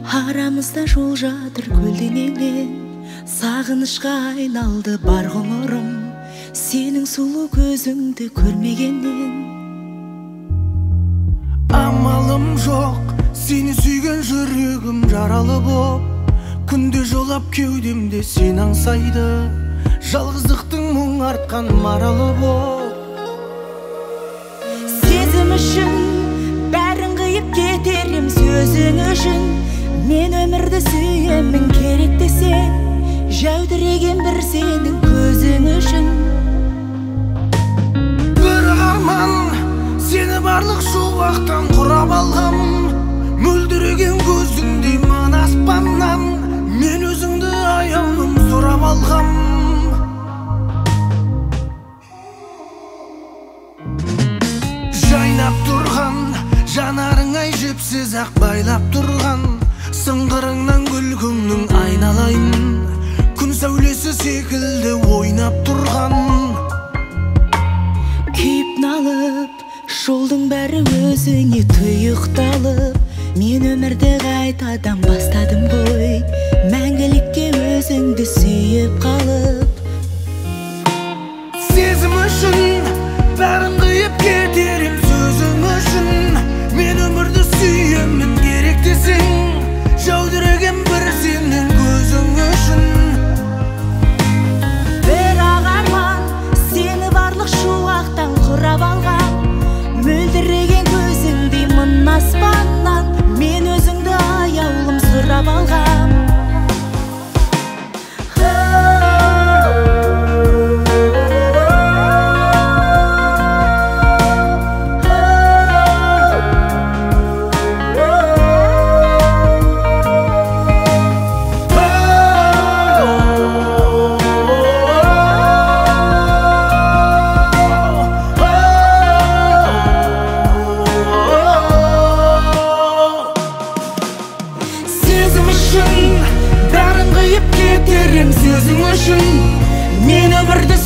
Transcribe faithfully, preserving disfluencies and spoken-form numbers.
Арамызда жол жатыр көлденеңнен, сағынышқа айналды бар ғұмырым, сенің сұлу көзіңді көрмегеннен. Амалым жоқ, сені сүйген жүрегім жаралы боп, күнде жолап кеудемде сен аңсайды, жалғыздықтың мұң артқан маралы боп. Сезім үшін бәрін қиып кетерім, сөзің үшін мен өмірді сүйемін, керек десең жәудіреген бір сенің көзің үшін. Бір арман сені барлық шуақтан құрап алғам, мөлдіреген көзіңдей мың аспаннан мен өзіңді аяулым сұрап алғам. Жайнап тұрған жанарың ай жіпсіз ақ байлап тұрған, сыңғырыңнан күлкіңнің айналайын, күн сәулесі секілді ойнап тұрған. Күйіп налып жолдың бәрі өзіңе тұйықталып, мен өмірді қайтадан бастадым ғой, мәңгілікке өзіңді сүйіп қалып. Сезім үшін бәрін қиып кетерім, сөзің үшін мен өмірді сүйемін, керек десең жәудіреген бір сенің көзің үшін. Бірақ арман сені барлық шуақтан құрап алған, мөлдіреген көзіңдей мың аспаннан мен өзіңді аяулым сұрап алғам. Бәрін қиып кетерім, сөзің үшін мен өмірді